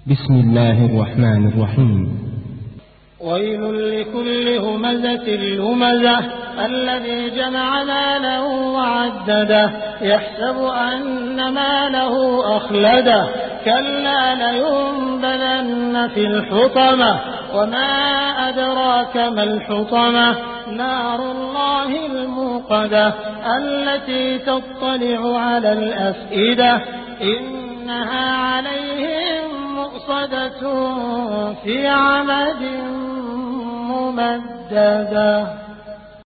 بسم الله الرحمن الرحيم. ويل لكل همزة لمزة الذي جمع ماله وعدده يحسب أن ماله أخلده كلا لينبذن في الحطمة وما أدراك ما الحطمة نار الله الموقدة التي تطلع على الأفئدة إنها عليهم مؤصدة في عمد ممددة.